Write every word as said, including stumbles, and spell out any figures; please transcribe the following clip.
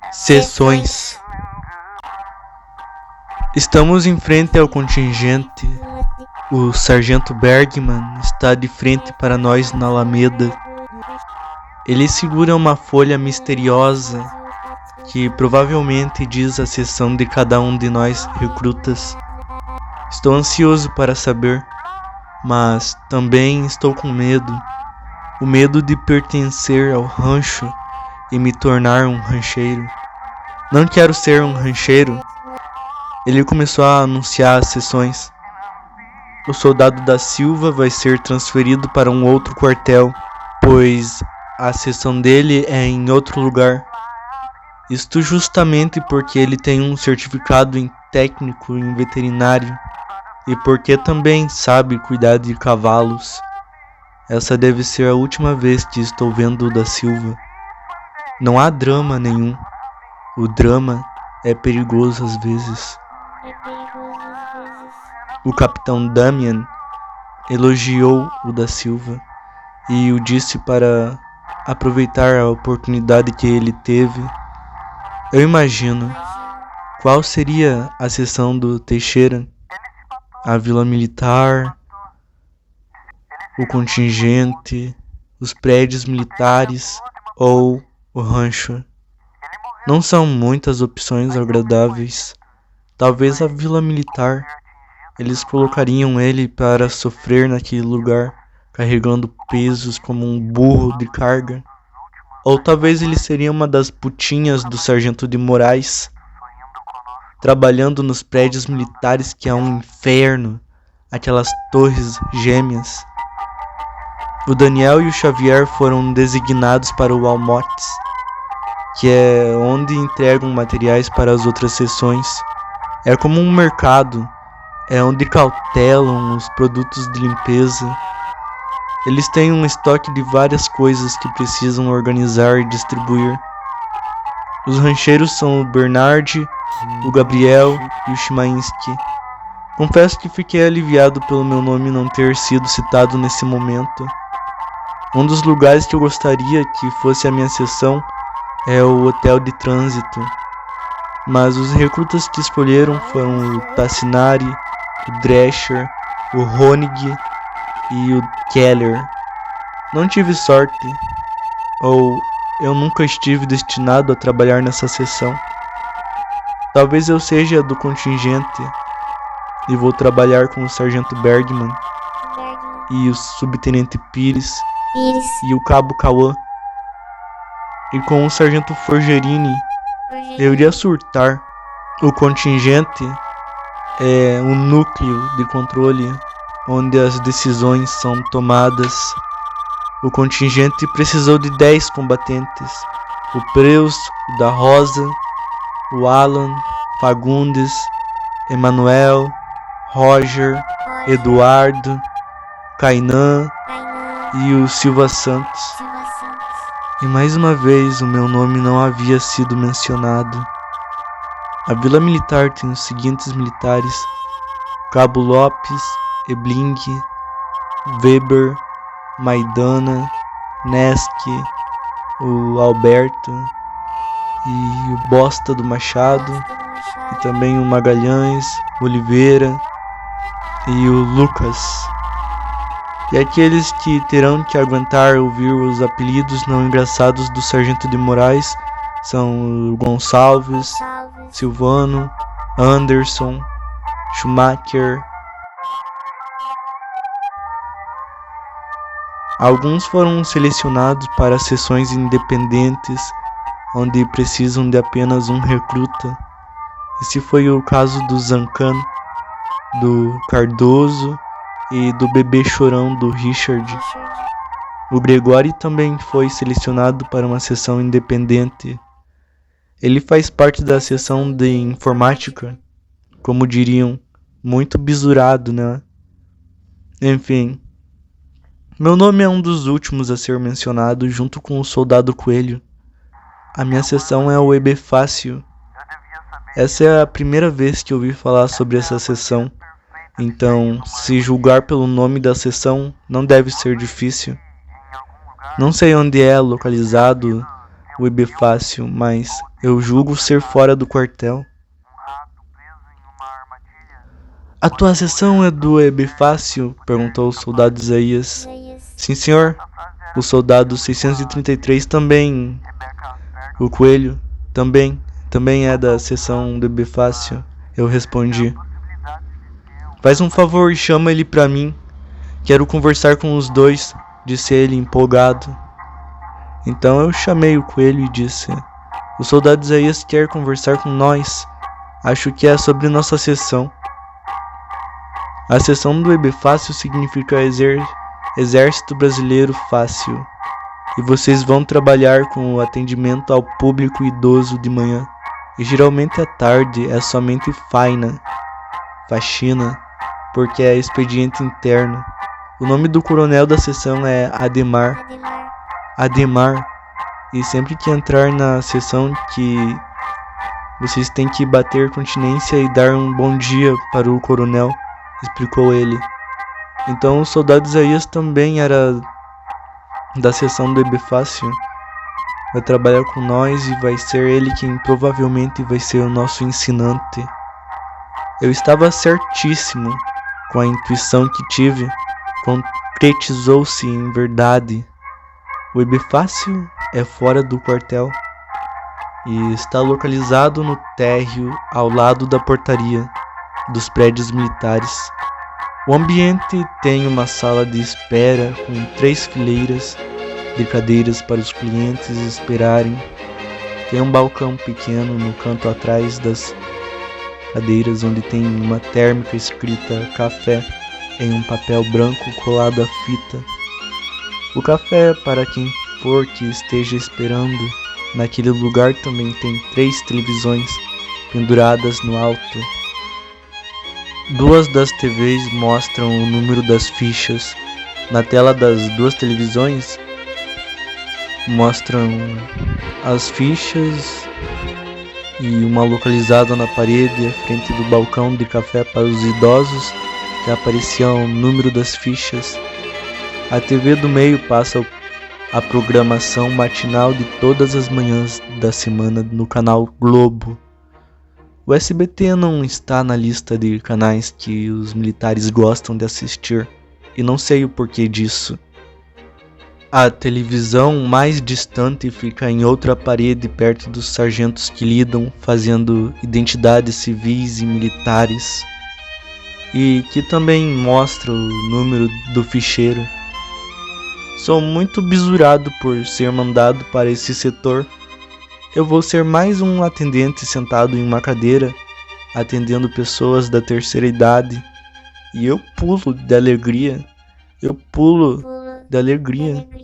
Seções. Estamos em frente ao contingente. O sargento Bergman está de frente para nós na Alameda. Ele segura uma folha misteriosa que provavelmente diz a seção de cada um de nós recrutas. Estou ansioso para saber, mas também estou com medo. O medo de pertencer ao rancho e me tornar um rancheiro. Não quero ser um rancheiro. Ele começou a anunciar as sessões. O soldado da Silva vai ser transferido para um outro quartel, pois a seção dele é em outro lugar. Isto justamente porque ele tem um certificado em técnico em veterinário e porque também sabe cuidar de cavalos. Essa deve ser a última vez que estou vendo o da Silva. Não há drama nenhum. O drama é perigoso às vezes. O capitão Damian elogiou o da Silva e o disse para aproveitar a oportunidade que ele teve. Eu imagino qual seria a seção do Teixeira, a vila militar, o contingente, os prédios militares ou o rancho. Não são muitas opções agradáveis. Talvez a vila militar. Eles colocariam ele para sofrer naquele lugar, carregando pesos como um burro de carga. Ou talvez ele seria uma das putinhas do sargento de Moraes, trabalhando nos prédios militares que é um inferno, aquelas torres gêmeas. O Daniel e o Xavier foram designados para o Almotes, que é onde entregam materiais para as outras seções. É como um mercado, é onde cautelam os produtos de limpeza. Eles têm um estoque de várias coisas que precisam organizar e distribuir. Os rancheiros são o Bernard, o Gabriel e o Chimainski. Confesso que fiquei aliviado pelo meu nome não ter sido citado nesse momento. Um dos lugares que eu gostaria que fosse a minha seção é o hotel de trânsito. Mas os recrutas que escolheram foram o Tassinari, o Drescher, o Honig e o Keller. Não tive sorte, ou eu nunca estive destinado a trabalhar nessa seção. Talvez eu seja do contingente e vou trabalhar com o sargento Bergman e o subtenente Pires e o cabo Cauã. E com o sargento Forgerini eu iria surtar. O contingente é um núcleo de controle onde as decisões são tomadas. O contingente precisou de dez combatentes: o Preus, o da Rosa, o Alan, Fagundes, Emanuel, Roger, Eduardo, Kainan e o Silva Santos. E mais uma vez o meu nome não havia sido mencionado. A vila militar tem os seguintes militares: Cabo Lopes, Ebling, Weber, Maidana, Nesque, o Alberto e o Bosta do Machado, e também o Magalhães, Oliveira e o Lucas. E aqueles que terão que aguentar ouvir os apelidos não engraçados do sargento de Moraes são o Gonçalves, Silvano, Anderson, Schumacher. Alguns foram selecionados para seções independentes, onde precisam de apenas um recruta. Esse foi o caso do Zancan, do Cardoso e do bebê chorão do Richard. O Gregório também foi selecionado para uma seção independente. Ele faz parte da seção de informática, como diriam, muito bisurado, né? Enfim, meu nome é um dos últimos a ser mencionado junto com o Soldado Coelho. A minha seção é o Ebefácio. Essa é a primeira vez que ouvi falar sobre essa seção. Então, se julgar pelo nome da seção, não deve ser difícil. Não sei onde é localizado o Ebifácio, mas eu julgo ser fora do quartel. A tua seção é do Ebifácio? Perguntou o soldado Isaías. Sim, senhor. O soldado seiscentos e trinta e três também. O coelho também, também é da seção do Ebifácio. Eu respondi. Faz um favor e chama ele pra mim. Quero conversar com os dois, disse ele empolgado. Então eu chamei o coelho e disse: o soldado Isaías quer conversar com nós. Acho que é sobre nossa seção. A seção do Ebifácio significa exer Exército Brasileiro Fácil. E vocês vão trabalhar com o atendimento ao público idoso de manhã. E geralmente à tarde é somente faina, faxina, porque é expediente interno. O nome do coronel da seção é Ademar. Ademar. Ademar. E sempre que entrar na seção que vocês têm que bater continência e dar um bom dia para o coronel, explicou ele. Então o soldado Isaías também era da seção do Ebifácio. Vai trabalhar com nós e vai ser ele quem provavelmente vai ser o nosso ensinante. Eu estava certíssimo com a intuição que tive. Concretizou-se em verdade. O Ebifácio é fora do quartel e está localizado no térreo ao lado da portaria dos prédios militares. O ambiente tem uma sala de espera com três fileiras de cadeiras para os clientes esperarem. Tem um balcão pequeno no canto atrás das cadeiras onde tem uma térmica escrita café em um papel branco colado à fita. O café, para quem for que esteja esperando, naquele lugar também tem três televisões penduradas no alto. Duas das T Vs mostram o número das fichas. Na tela das duas televisões mostram as fichas e uma localizada na parede à frente do balcão de café para os idosos que aparecia o número das fichas. A T V do meio passa a programação matinal de todas as manhãs da semana no canal Globo. O S B T não está na lista de canais que os militares gostam de assistir, e não sei o porquê disso. A televisão mais distante fica em outra parede perto dos sargentos que lidam fazendo identidades civis e militares, e que também mostra o número do ficheiro. Sou muito bisurado por ser mandado para esse setor. Eu vou ser mais um atendente sentado em uma cadeira, atendendo pessoas da terceira idade. E eu pulo de alegria. Eu pulo Pulo de alegria. de alegria.